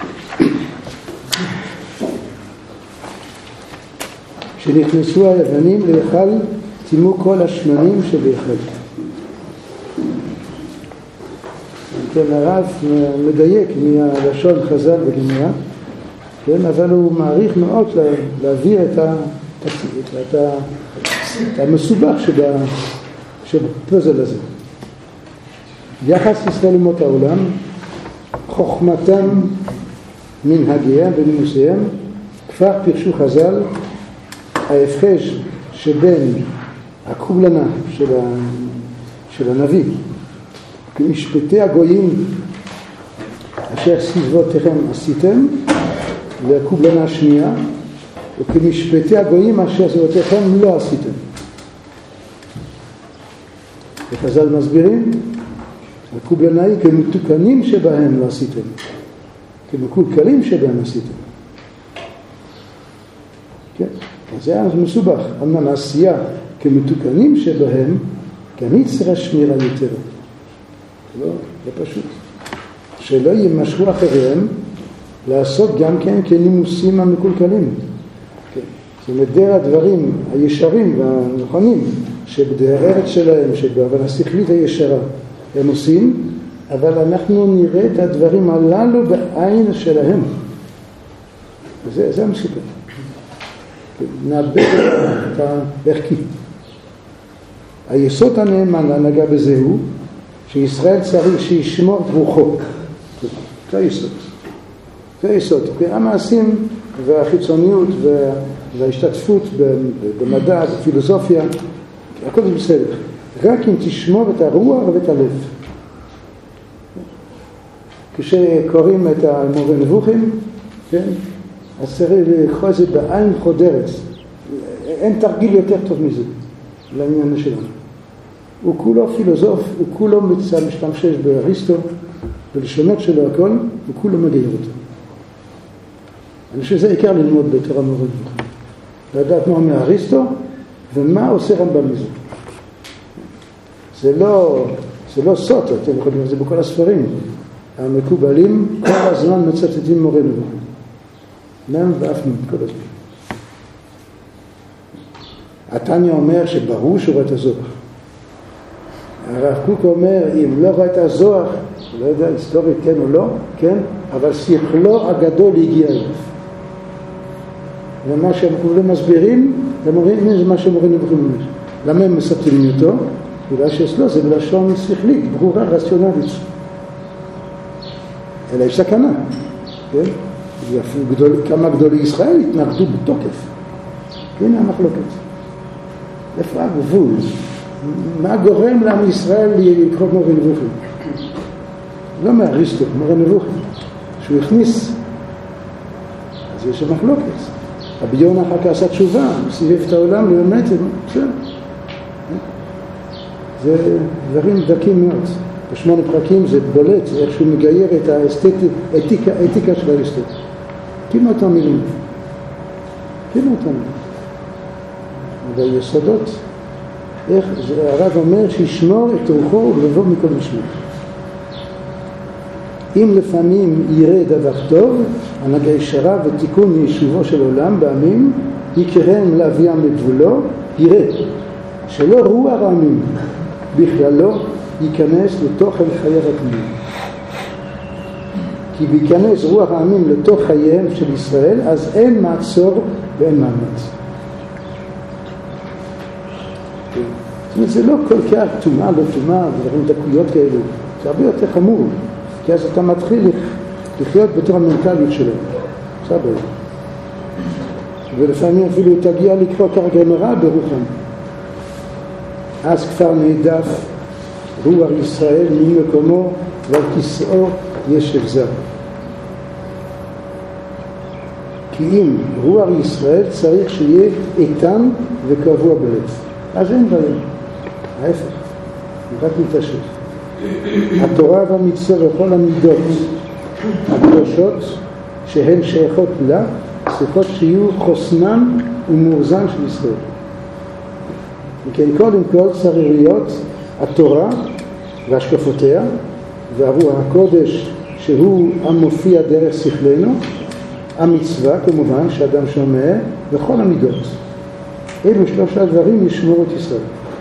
כשנכנסו היוונים להיכל, טימו כל השמנים שבהיכל. כן, הרב מדייק מהלשון חז"ל בגמרא, כן, אבל הוא מעריך מאוד להעביר את, ה, את, ה, את המסובך שבפוזל הזה. יחס ישראל אומות העולם, חוכמתם, מנהגיהם ונימוסיהם, כבר פירשו חז"ל, ההפרש שבין הקובלנה של, ה... של הנביא, כמשפטי הגויים אשר סביבותיכם עשיתם, לקובלנה השנייה, וכמשפטי הגויים אשר סביבותיכם לא עשיתם. וחז"ל מסבירים, הקובלנה היא כמתוקנים שבהם לא עשיתם, כמקולקלים שבהם עשיתם. כן? אז זה היה מסובך. אמנם העשייה כמתוקנים שבהם, גם היא צריכה שמירה יותר. לא, לא פשוט. שלא ימשכו אחריהם לעשות גם כן כנימוסים המקולקלים. כן. זאת אומרת, דרך הדברים הישרים והנכונים, שבדרך הארץ שלהם, שבהבנה השכלית הישרה, הם עושים, אבל אנחנו נראה את הדברים הללו בעין שלהם. זה, זה המסיפור. נאבד את הערכי. היסוד הנאמן להנהגה בזה הוא שישראל צריך שישמור את רוחו. זה היסוד. זה היסוד. המעשים והחיצוניות וההשתתפות במדע, בפילוסופיה, הכל זה בסדר. רק אם תשמור את הרוח ואת הלב. כשקוראים את המורה נבוכים, כן? אז צריך לאכול את זה בעין חודרת. אין תרגיל יותר טוב מזה, לעניין שלנו. הוא כולו פילוסוף, הוא כולו משתמש באריסטו, בלשונות שלו הכל, הוא כולו מגייר אותו. אני חושב שזה עיקר ללמוד בתורה מורה נבוכים. לדעת מה אומר אריסטו, ומה עושה רמב"ם מזה. זה לא, זה לא סוטה, אתם יכולים לראות, זה בכל הספרים. המקובלים כל הזמן מצטטים מורה נבוכים. מהם ואף מהם, כל הזמן. התניא אומר שברור שהוא רואה את הזוהר. הרב קוק אומר, אם לא רואה את הזוהר, לא יודע, היסטורית כן או לא, כן, אבל שכלו הגדול הגיע אליו. ומה שהם כולם מסבירים, הם אומרים, הנה זה מה שהם אומרים נבוכים ממש. למה הם מסתירים אותו? בגלל שאצלו זה בלשון שכלית, ברורה, רציונלית. אלא יש סכנה, כן? גדול, כמה גדולי ישראל התנגדו בתוקף. הנה המחלוקת. איפה הגבול? מה גורם לעם ישראל לקרוא מורה נבוכים? לא מאריסטו, מורה נבוכים. שהוא הכניס, אז יש מחלוקת. רבי יונה אחר כך עשה תשובה, סיבב את העולם, באמת, בסדר. זה דברים דקים מאוד. בשמונה פרקים זה בולט, איך שהוא מגייר את האתיקה, האתיקה של אריסטו. כמעט אותם מילים. כמעט אותם מילים. והיסודות, איך הרב אומר שישמור את רוחו ולבוא מכל משמור. אם לפעמים יראה דבר טוב, הנהגה ישרה ותיקון יישובו של עולם בעמים, יקרם להביאם לגבולו, יראה שלא רוח העמים בכללו ייכנס לתוך חייו הפנימיים. כי בהיכנס רוח העמים לתוך חייהם של ישראל, אז אין מעצור ואין מאמץ. זאת אומרת, זה לא כל כך תומה, לא תומה, דברים דקויות כאלו. זה הרבה יותר חמור. כי אז אתה מתחיל לחיות בתור המנטליות שלו. סבבה. ולפעמים אפילו תגיע לקרוא כרגמרה ברוחם. אז כבר נעדף רוח ישראל ממקומו ועל כיסאו יש הבזר. כי אם רוח ישראל צריך שיהיה איתן וקבוע בלב. אז אין בעיה. ההפך. רק מתעשת. התורה והמצווה וכל המידות הקדושות שהן שייכות לה צריכות שיהיו חוסנם ומאוזן של ישראל. וכן קודם כל צריך להיות התורה והשקפותיה והרוח הקודש שהוא המופיע דרך שכלנו, המצווה כמובן שאדם שומע וכל המידות. אלו שלושה דברים ישמרו את ישראל.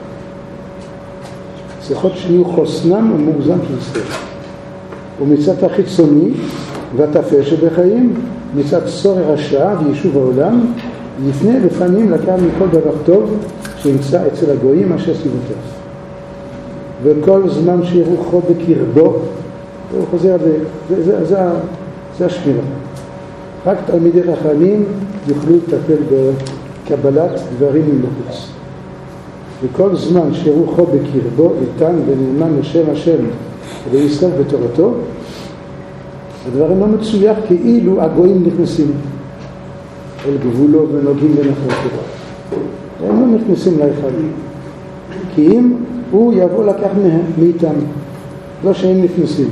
צריכות שיהיו חוסנם ומאוזן של ישראל. ומצד החיצוני והתפל שבחיים, מצד צורך השעה ויישוב העולם, יפנה לפנים לקם מכל דבר טוב שימצא אצל הגויים אשר סביבותיו. וכל זמן שרוחו בקרבו, הוא חוזר, זה, זה, זה, זה, זה השמירה. רק תלמידי חכמים יוכלו לטפל בקבלת דברים מבחוץ. וכל זמן שרוחו בקרבו איתן ונאמן לשם השם וישראל בתורתו, הדברים לא מצויח כאילו הגויים נכנסים אל גבולו ונוגעים בנחלתו. הם לא נכנסים להיכל. כי אם הוא יבוא לקח מאיתם, לא שהם נכנסים.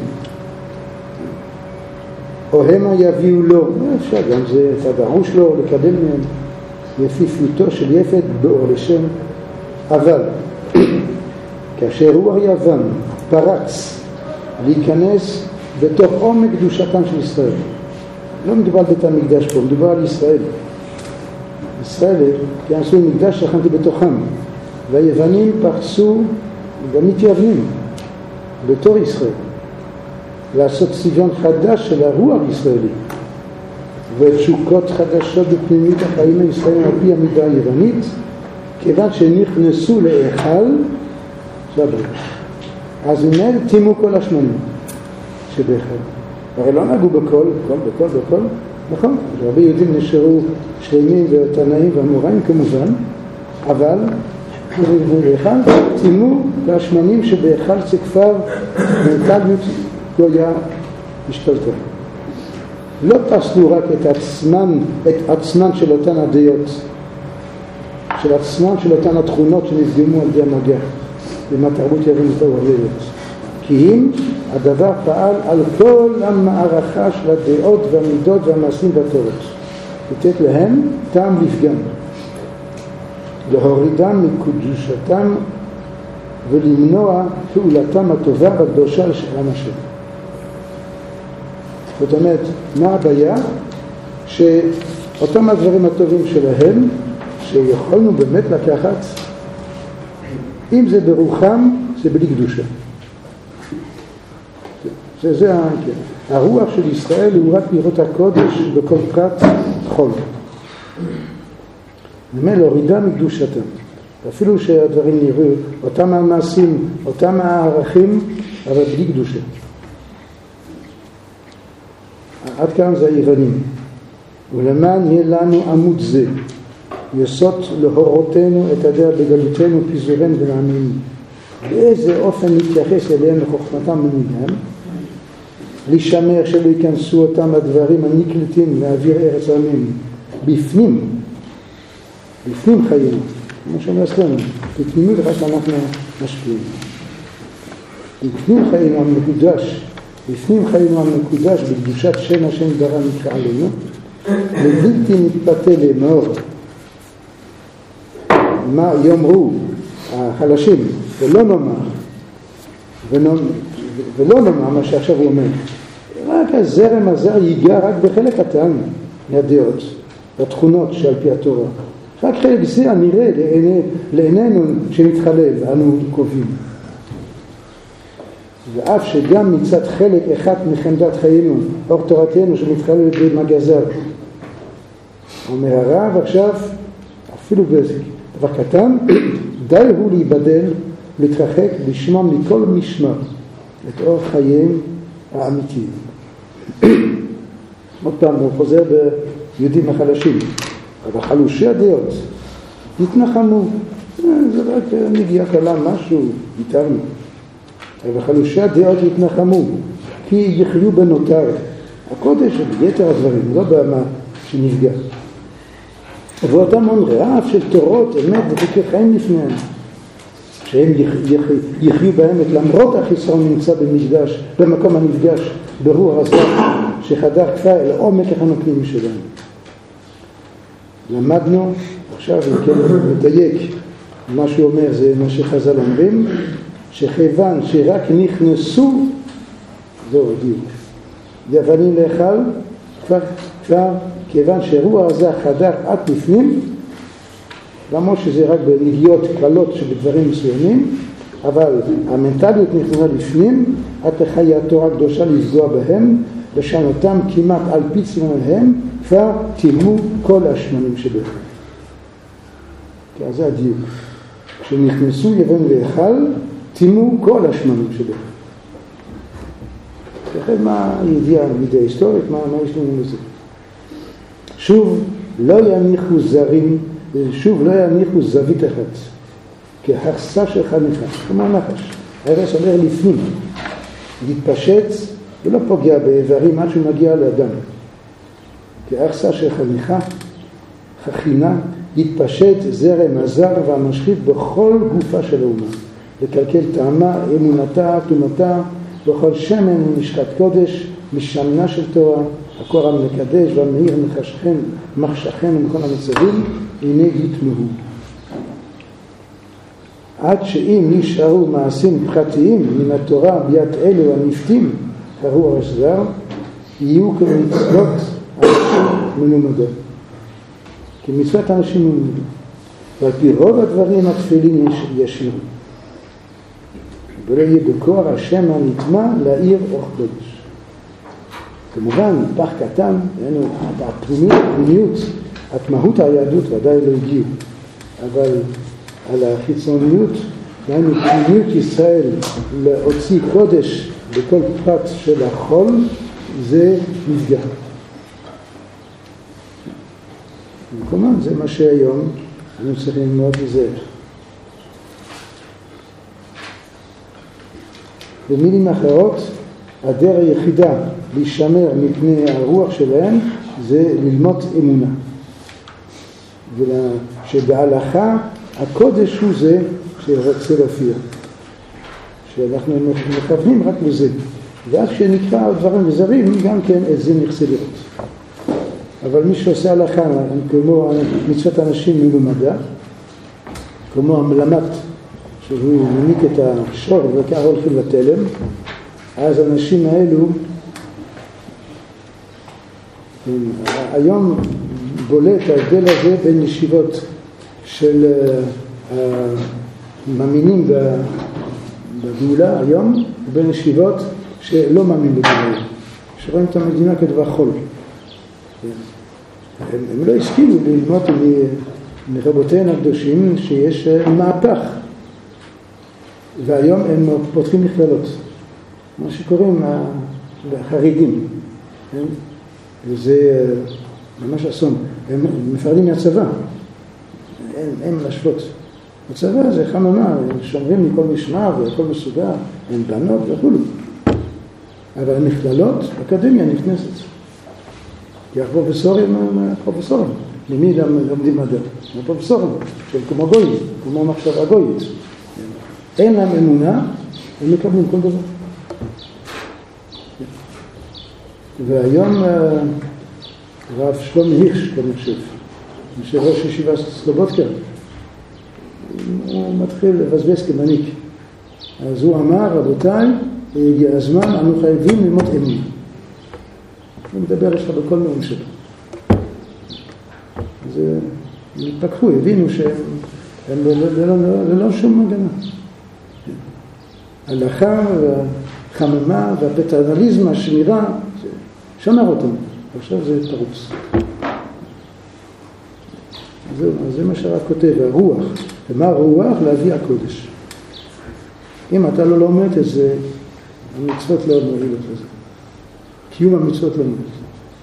או המה יביאו לו, אפשר גם זה תדרוש לו לקבל מהם יפיפותו של יפת באור לשם. אבל כאשר רוח יוון פרץ להיכנס בתוך עומק קדושתם של ישראל, לא מדובר על בית המקדש פה, מדובר על ישראל. ישראל, כי עשו מקדש שכנתי בתוכם, והיוונים פרצו גם מתייוונים בתור ישראל, לעשות צביון חדש של הרוח הישראלי ותשוקות חדשות בפנימית החיים הישראלים על פי המידה היוונית, כיוון שנכנסו להיכל שבת. אז הנה תימו כל השמנים שבהיכל. הרי לא נגעו בכל, בכל, בכל, בכל, נכון? הרבה יהודים נשארו שלמים ותנאים ואמוראים כמובן, אבל והיכל, טימאו והשמנים שבהיכל זה כבר מנטליות גויה השתלטה. לא פסלו רק את עצמן, את עצמן של אותן הדעות, של עצמן של אותן התכונות שנפגמו על ידי המגע, עם התרבות ירינית העוררת. כי אם הדבר פעל על כל המערכה של הדעות והמידות והמעשים והתורות, לתת להם טעם לפגם, להורידם מקדושתם ולמנוע פעולתם הטובה והקדושה של עם השם. זאת אומרת, מה הבעיה? שאותם הדברים הטובים שלהם, שיכולנו באמת לקחת, אם זה ברוחם, זה בלי קדושה. זה, זה העניין. הרוח של ישראל הוא רק לראות הקודש בכל פרט חול. באמת להורידה מקדושתם. אפילו שהדברים נראו, אותם המעשים, אותם הערכים, אבל בלי קדושה. עד כאן זה היוונים. ולמען יהיה לנו עמוד זה, יסוד להורותנו את הדרך בגלותנו, פיזורנו ונעמינו. באיזה אופן להתייחס אליהם לחוכמתם ומנהיגם, לשמר שלא ייכנסו אותם הדברים הנקלטים לאוויר ארץ עמים, בפנים, בפנים חיינו, כמו שאומר אצלנו, בפנימות אחת שאנחנו משפיעים. בפנים חיינו המקודש, בפנים חיינו המקודש בקדושת שם השם ברא נקרא עלינו, ובלתי נתפתה לאמור, מה יאמרו החלשים, ולא נאמר, ולא נאמר מה שעכשיו הוא אומר, רק הזרם הזה ייגע רק בחלק קטן מהדעות, בתכונות שעל פי התורה. רק חלק זה הנראה לעיני, לעינינו שנתחלל, אנו קובעים. ואף שגם מצד חלק אחד מחמדת חיינו, אור תורתנו שמתחלל במגזר. אומר הרב עכשיו, אפילו בדבר קטן, די הוא להיבדל, להתרחק, לשמוע מכל משמר את אור חייהם האמיתיים. עוד פעם הוא חוזר ביהודים החלשים, אבל חלושי הדעות התנחמו, זה רק נגיעה קלה משהו, התארנו. אבל חלושי הדעות התנחמו, כי יחיו בנותר הקודש וביתר הדברים, לא במה שנפגע. ואותם אומרים, אף של תורות אמת וחוקי חיים לפניהם, שהם יחיו באמת למרות החיסרון נמצא במקדש, במקום הנפגש ברוח הזר שחדר כבר אל עומק החנוקים שלנו. למדנו, עכשיו אם כן מדייק מה שהוא אומר, זה מה שחז"ל אומרים, שכיוון שרק נכנסו, זהו דיוק, יוונים להיכל, כבר, כבר כיוון שהרוח הזה חדר עד בפנים, למרות שזה רק בנגיעות קלות שבדברים מסוימים, אבל המנטליות נכנסה לפנים, עד לחיי התורה הקדושה לפגוע בהם, לשנותם כמעט על פי צמאונם, כבר טימאו כל השמנים שבהם. כי אז זה הדיוק. כשנכנסו יוון להיכל, טימאו כל השמנים שבהם. לכן מה הידיעה מידי היסטורית, מה, מה יש לנו לזה? שוב, לא יניחו זרים, שוב לא יניחו זווית אחת, כהרסה של חניכה, כמו נחש. הרס אומר לפנים, להתפשט ולא פוגע באיברים עד שהוא מגיע לאדם. כהרסה של חניכה, חכינה, להתפשט זרם הזר והמשחית בכל גופה של האומה, לקלקל טעמה, אמונתה, תומתה, בכל שמן ומשחת קודש, משמנה של תורה, הקור המקדש והמהיר מחשכן, מחשכן ומכל המצבים, הנה יתמהו. עד שאם נשארו מעשים פרטיים מן התורה ביד אלו הנפתים, הרוח הזר, יהיו כמצוות אנשים מלומדות. כמצוות אנשים מלומדות. ועל פי רוב הדברים התפילים ישנו. ולא יהיה בכוח השם הנטמע להאיר אור קודש. כמובן, פח קטן, הפנימיות, את מהות היהדות ודאי לא הגיעו. אבל על החיצוניות, דהיינו פנימיות ישראל להוציא קודש בכל פרט של החול, זה נפגע. כלומר, זה מה שהיום אנחנו צריכים מאוד לזהר. במילים אחרות, הדרך היחידה להישמר מפני הרוח שלהם זה ללמוד אמונה. שבהלכה הקודש הוא זה שרוצה להופיע. שאנחנו מכוונים רק לזה. ואז כשנקרא דברים וזרים, גם כן את זה נרצה לראות. אבל מי שעושה הלכה, כמו מצוות אנשים מלומדה, כמו המלמד, שהוא מניק את השור וכך הולכים לתלם, אז האנשים האלו, היום בולט ההבדל הזה בין ישיבות של המאמינים בגאולה היום, ובין ישיבות שלא מאמין בגאולה, שרואים את המדינה כדבר חול. הם, הם לא הסכימו ללמוד מרבותיהם הקדושים שיש מהפך, והיום הם פותחים מכללות, מה שקוראים החרדים, וזה ממש אסון. הם מפרדים מהצבא, הם, הם להשוות. הצבא זה חממה, הם שומרים מכל משמר וכל מסוגר, הם בנות וכו'. אבל המכללות, אקדמיה נכנסת. כי הפרופסורים הם פרופסורים. למי לומדים מדע? הם פרופסורים, שהם כמו גויים, כמו מחשבה גויית. אין להם אמונה, הם מקבלים כל דבר. והיום הרב שלום הירש, אני חושב, ראש ישיבה סלובודקה, הוא מתחיל לבזבז כמניק. אז הוא אמר, רבותיי, הגיע הזמן, אנו חייבים ללמוד אמונה. הוא מדבר לך בכל נאום שלו. אז הם התפקחו, הבינו שהם ללא שום מגנה. ההלכה והחממה והפטרנליזם, השמירה, שמר אותם. עכשיו זה פרוץ. זהו, זה מה שהרב כותב, הרוח. ומה הרוח? להביא הקודש. אם אתה לא לומד את זה, המצוות לא מועילות לזה. קיום המצוות לא מועילות.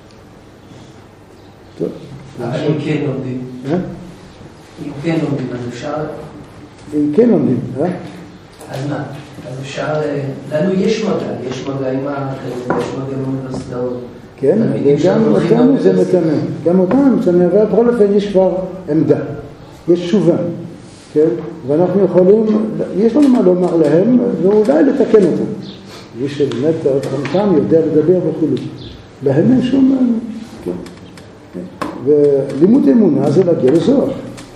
טוב. אבל אם כן לומדים. אה? אם כן לומדים, אז אפשר... אם כן לומדים, אה? אז מה? אז אפשר... לנו יש מגע, יש מגע עם האחרים, יש מגע עם האוניברסיטאות. כן, וגם אותנו זה מתנה. גם אותנו מתנה, אבל בכל אופן יש כבר עמדה. יש תשובה. כן? ואנחנו יכולים, יש לנו מה לומר להם, ואולי לתקן אותם. מי שבאמת חמתם יודע לדבר וכו'. להם אין שום... כן. ולימוד אמונה זה להגיע לזוהר.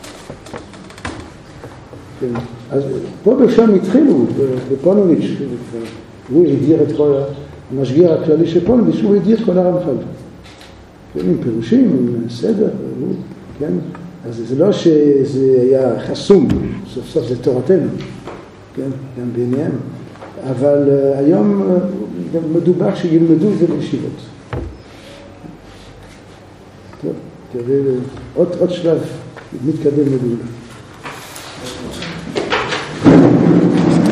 כן. אז פה בשם התחילו, בפונוביץ', הוא הגדיר את כל... המשגיר הכללי של פונוביץ', הוא הגדיר את כל הרמח"ל. כן, עם פירושים, עם סדר, הוא, כן? אז זה לא שזה היה חסום, סוף סוף זה תורתנו, כן? גם בעיניהם. אבל uh, היום uh, מדובר שילמדו את זה בישיבות. טוב, תראה, עוד, עוד שלב מתקדם לגאולה.